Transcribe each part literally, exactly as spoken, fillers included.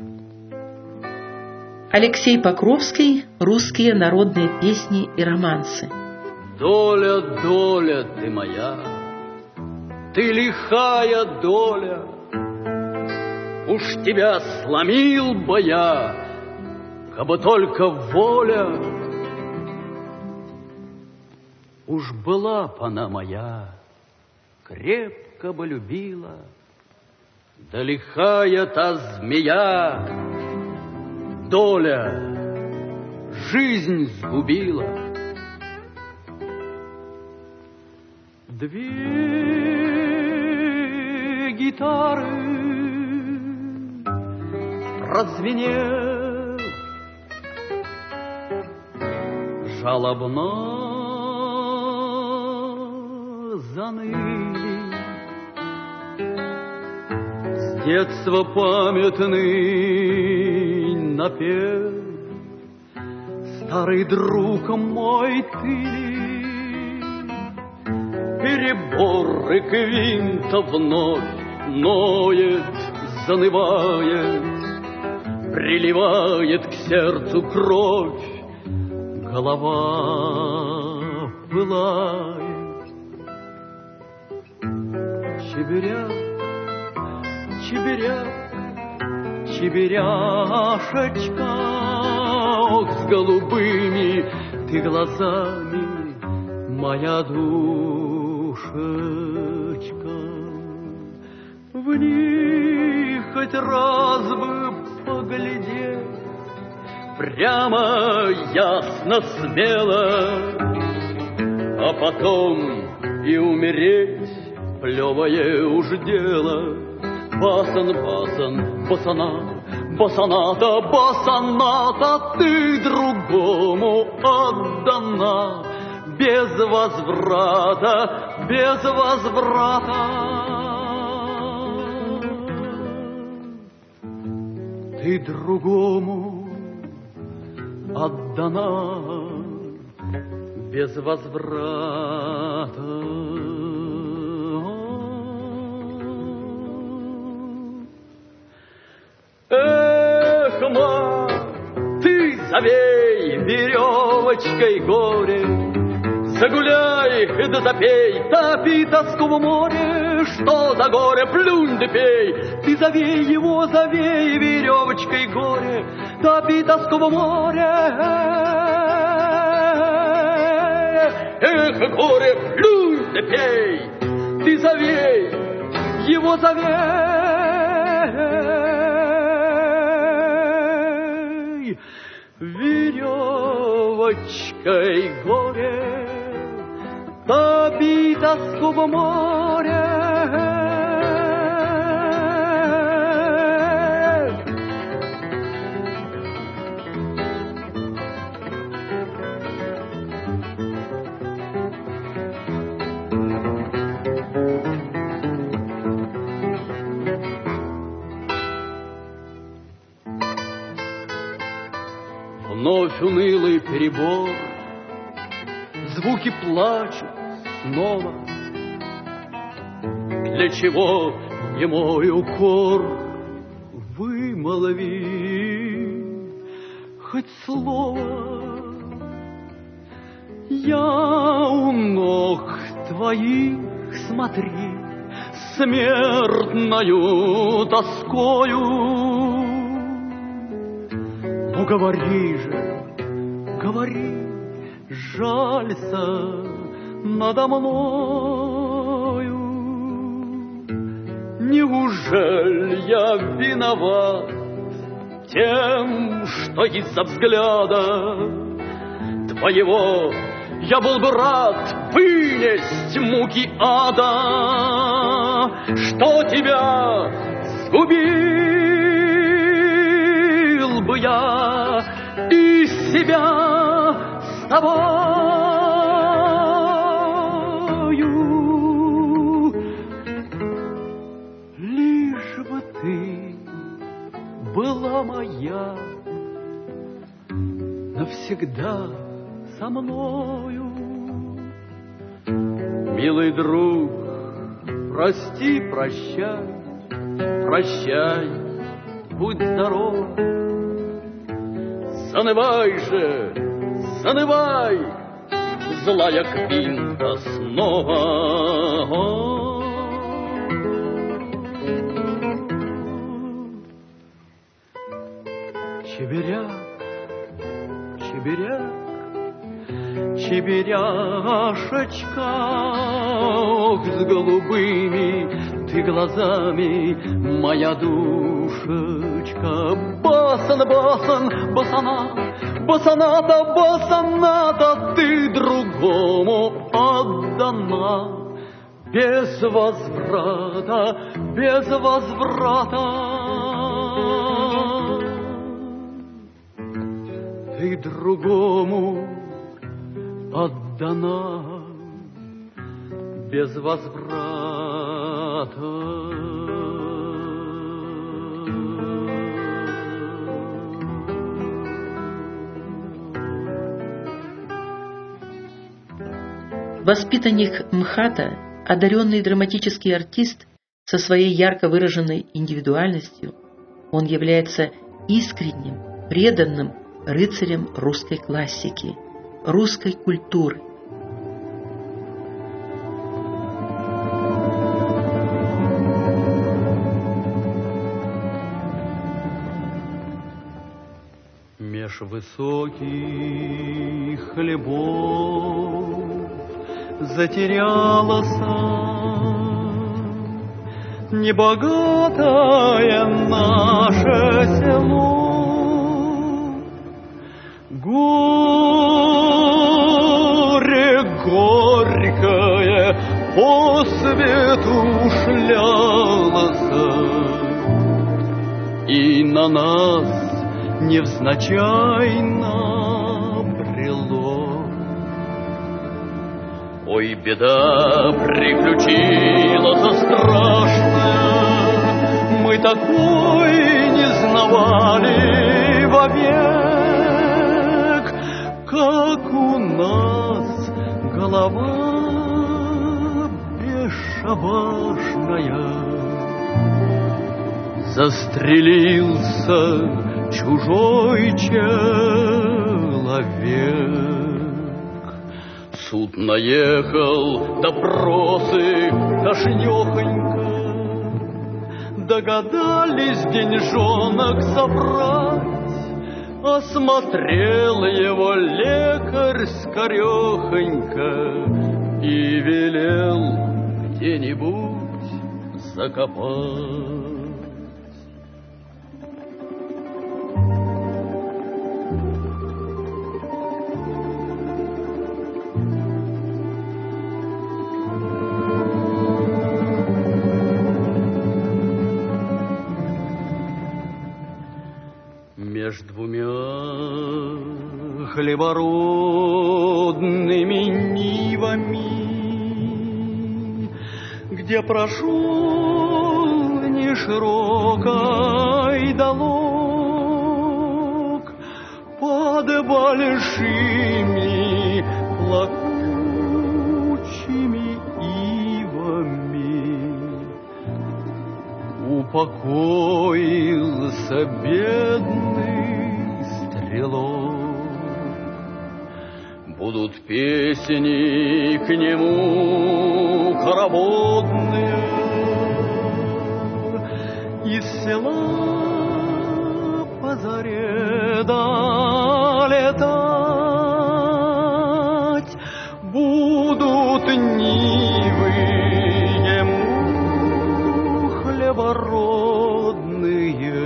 Алексей Покровский. Русские народные песни и романсы. Доля, доля ты моя, ты лихая доля, уж тебя сломил бы я, кабы только воля. Уж была б она моя, крепко бы любила, да лихая та змея, доля, жизнь сгубила. Две гитары прозвенел жалобно заныли. С детства памятный напев старый друг мой ты. Перебор и квинта вновь ноет, занывает, приливает к сердцу кровь, голова пылает. Чебиряк, чебиряк, чебиряшечка, ох, с голубыми ты глазами, моя душечка. В них хоть раз бы поглядеть, прямо, ясно, смело, а потом и умереть, плевое уж дело. Басан, басан, басана, басаната, басаната, ты другому отдана, без возврата, без возврата. Ты другому отдана, без возврата. Эх, ма, ты завей веревочкой горе, загуляй да запей, топи тоску в море. Что за горе, плюнь да пей, ты завей его, завей веревочкой горе, топи тоску в море. Эх, горе, плюнь да пей, ты завей его, завей веревочкой горе, топи тоску в море. Вновь унылый перебор, звуки плачут снова. Для чего немой укор? Вымолви хоть слово. Я у ног твоих, смотри, смертною тоскою. Ну говори же, говори, жалься надо мною. Неужели я виноват тем, что из-за взгляда твоего я был бы рад вынести муки ада, что тебя сгубил бы я и себя с тобою, лишь бы ты была моя навсегда со мною. Милый друг, прости, прощай, прощай, будь здоров. Занывай же, занывай, злая Квинта снова. Чеберяк, чеберяк, чеберяшечка, ох, с голубыми ты глазами, моя душечка. Басан, басан, басана, басаната, басаната, ты другому отдана. Без возврата, без возврата. Ты другому отдана без возврата. Воспитанник МХАТа, одаренный драматический артист со своей ярко выраженной индивидуальностью, он является искренним, преданным рыцарем русской классики, русской культуры. Меж высоких хлебов затерялась небогатое наше село. Горе горькое по свету шлялось, и на нас невзначайно брело. Ой, беда приключилась страшная, мы такой не знавали вовек, как у нас голова бесшабашная. Застрелился чужой человек. Суд наехал, допросы тошнёхонько, догадались деньжонок собрать. Осмотрел его лекарь скорехонько и велел где-нибудь закопать. Меж двумя хлебородными нивами, где прошел неширокой долог, под большими плакучими ивами упокоился бедный стрелок. Будут песни к нему хороводные, из села по заре долетать. Будут нивы ему хлебородные,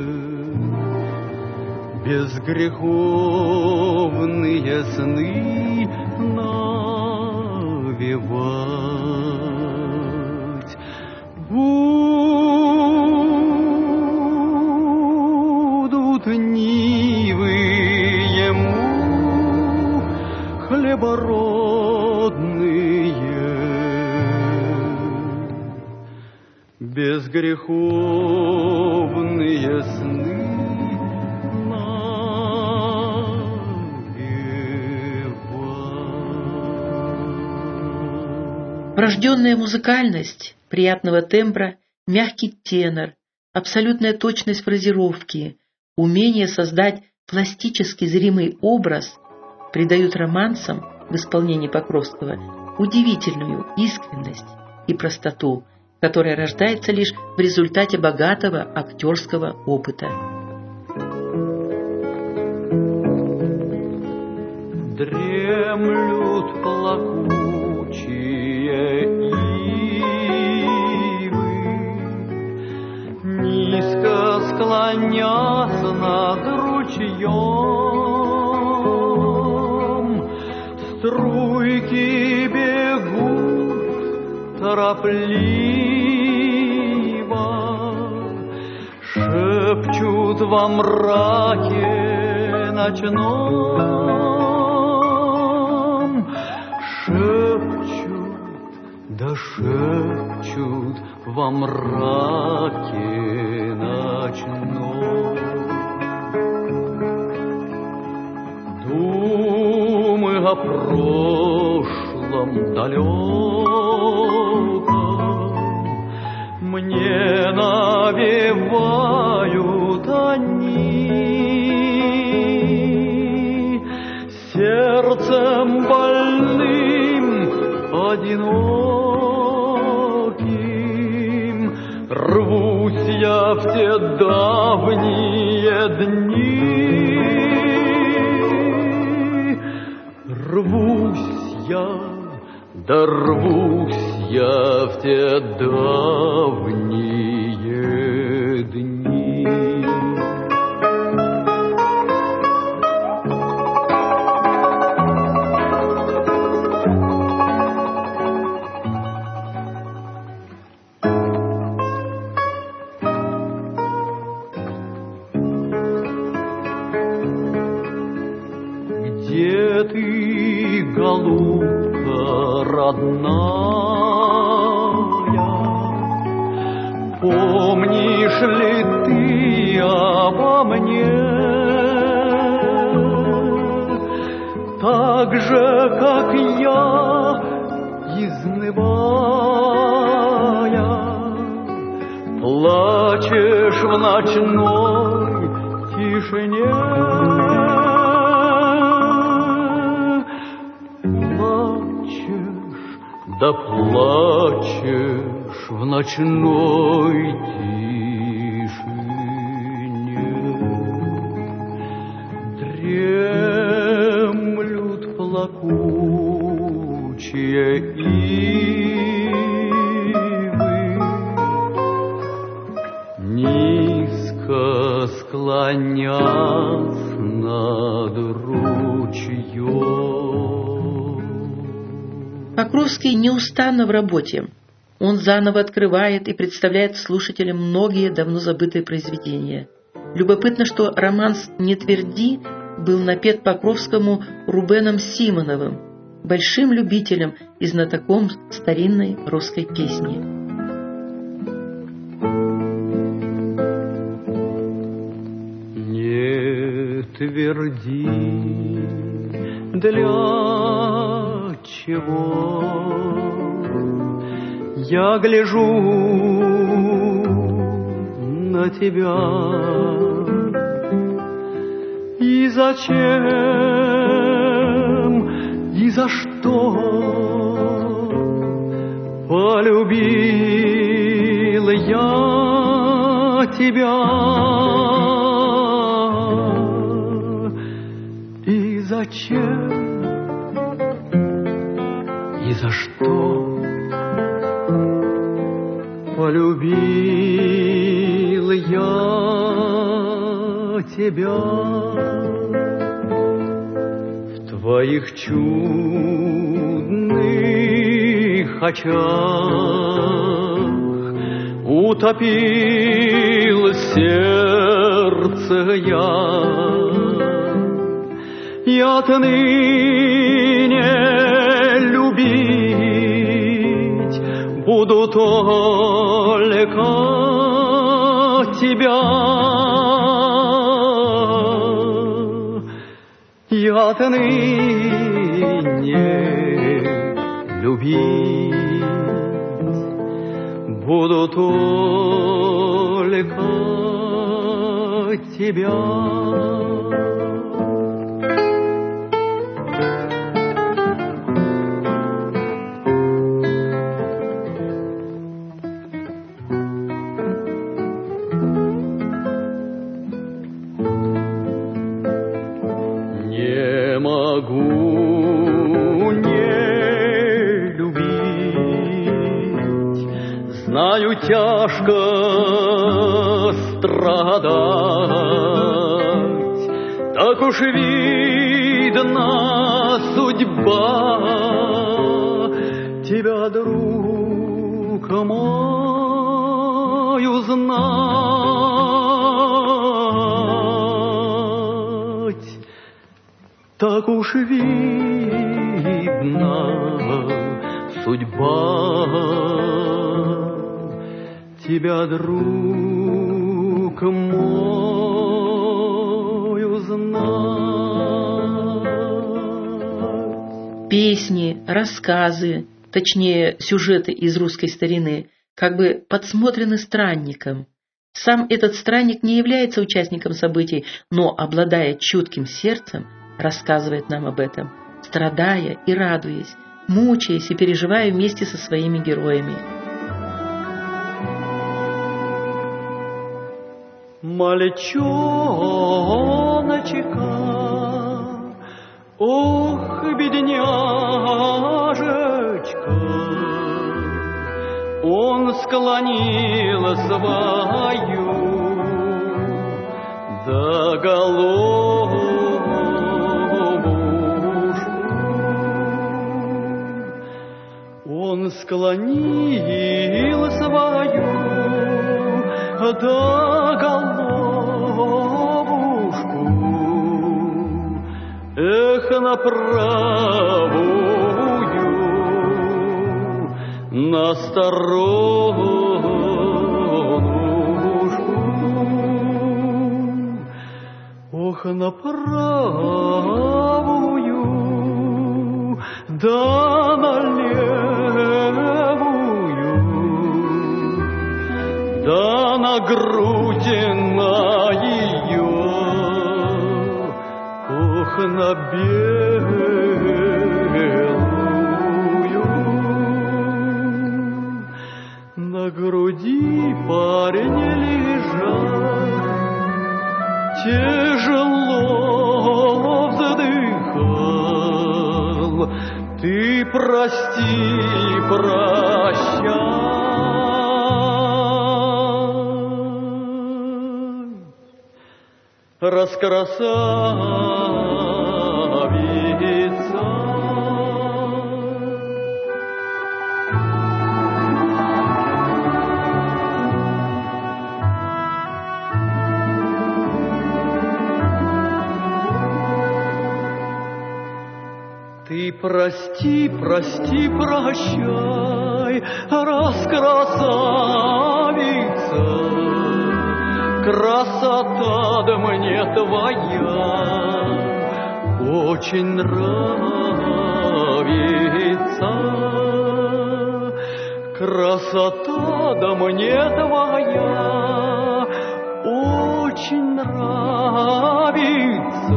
безгреховные сны навевать. Будут нивы ему хлебородные, безгреховные сны. Врожденная музыкальность, приятного тембра, мягкий тенор, абсолютная точность фразировки, умение создать пластически зримый образ придают романсам в исполнении Покровского удивительную искренность и простоту, которая рождается лишь в результате богатого актерского опыта. Дремлют плакучие ивы, низко склонясь над ручьем, струйки бегут торопливо, шепчут во мраке ночном, шепчут, да шепчут во мраке ночном. Думы о прошлом далеком мне навевают они, сердцем больным, одиноким, рвусь я в те давние дни, рвусь я, да рвусь я в те давние дни. Где ты, голубка родная, помнишь ли ты обо мне? Так же, как я, изнывая, плачешь в ночной тишине. Да плачешь в ночной тишине. Дремлют плакучие ивы, низко склонясь над ручьем. Покровский неустанно в работе. Он заново открывает и представляет слушателям многие давно забытые произведения. Любопытно, что романс «Не тверди» был напет Покровскому Рубеном Симоновым, большим любителем и знатоком старинной русской песни. Не тверди, для чего я гляжу на тебя, и зачем, и за что полюбил я тебя, и зачем, и за что полюбил я тебя. В твоих чудных очах утопил сердце я, и отныне любить буду только тебя. И отныне любить буду только только тебя. Не могу не любить, знаю, тяжко страдать, так уж видна судьба. Тебя, друг мой, узнать, так уж видна судьба. Тебя, друг мой, узнать. Песни, рассказы, точнее, сюжеты из русской старины, как бы подсмотрены странником. Сам этот странник не является участником событий, но, обладая чутким сердцем, рассказывает нам об этом, страдая и радуясь, мучаясь и переживая вместе со своими героями. Мальчоночка, ох, бедняжечка, он склонил свою до головушку. Он склонил свою до головушку. Эх, на правую, на сторонушку. Ох, на правую, да на левую, да на грудь на ее, ох, на белую. На груди парень лежал, тяжело вздыхал. Ты прости, прощай, раскрасавица. Ты прости, прости, прощай, раскрасавица. Красота да мне твоя очень нравится. Красота да мне твоя очень нравится.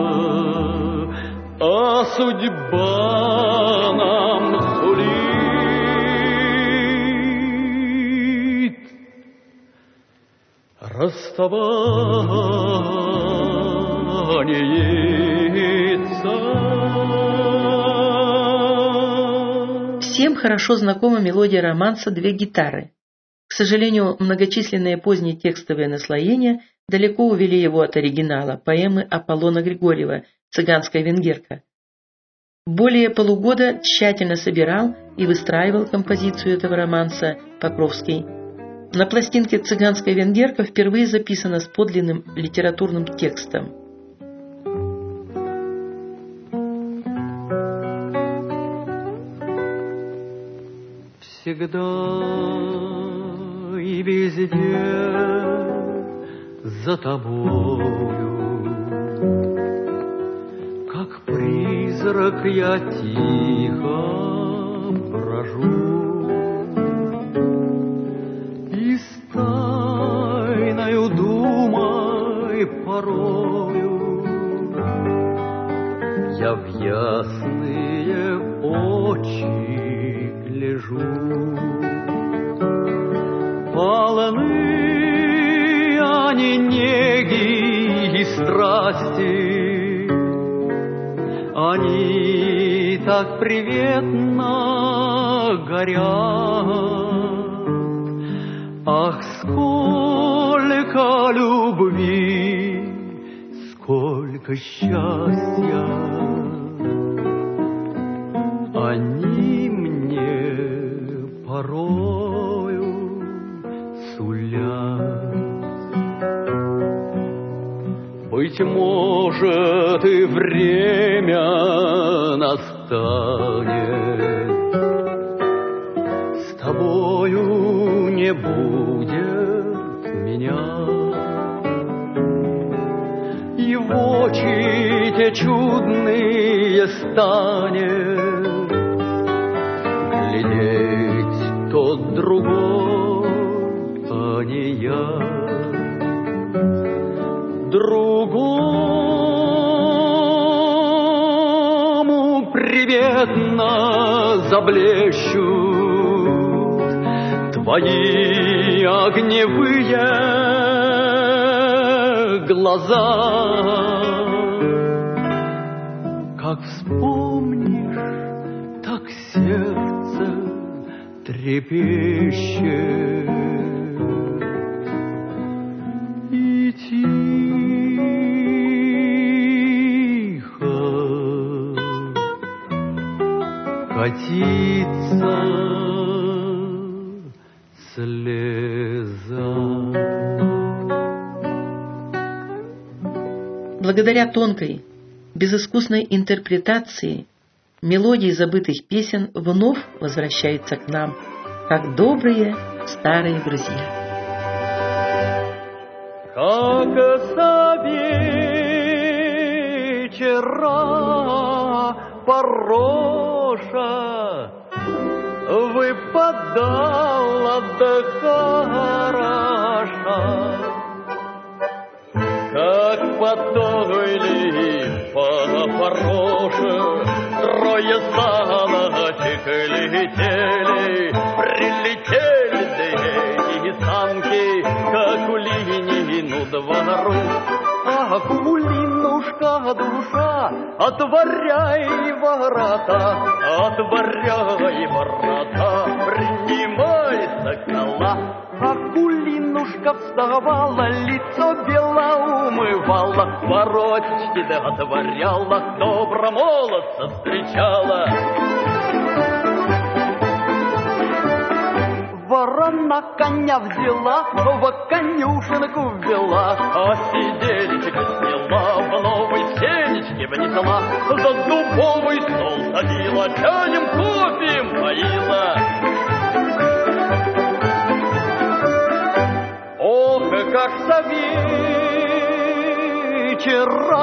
А судьба нам сулит расставаниеца. Всем хорошо знакома мелодия романса «Две гитары». К сожалению, многочисленные поздние текстовые наслоения далеко увели его от оригинала, поэмы Аполлона Григорьева «Цыганская венгерка». Более полугода тщательно собирал и выстраивал композицию этого романса Покровский. На пластинке «Цыганская венгерка» впервые записана с подлинным литературным текстом. Всегда и везде за тобою, как призрак я тихо брожу, и сталь знаю, думай порою. Я в ясные очи гляжу, полны они неги и страсти, они так приветно горят. Ах, сколько любви, сколько счастья они мне порою сулят. Быть может, и время настанет, с тобою не будет меня, и в очи те чудные станет глядеть тот другой, а не я. Другому приветно заблещут твои огневые глаза. Как вспомнишь, так сердце трепещет. И тихо катится слеза. Благодаря тонкой, безыскусной интерпретации мелодии забытых песен вновь возвращаются к нам, как добрые старые друзья. Как со вечера пороша выпадала да хороша, как по той пороше трое саночек летели, прилетели две самки к Акулинину двору. Акулинушка душа, отворяй ворота, отворяй ворота, принимай сокола. Акулинушка вставала, лицо бело умывала, воротички да отворяла, добро молодца встречала. Ворона коня взяла, в конюшенку ввела, а сиделечек сняла, в новой сенечке внесла, за дубовый стол садила, чаем кофе поила. Ох, как со вечера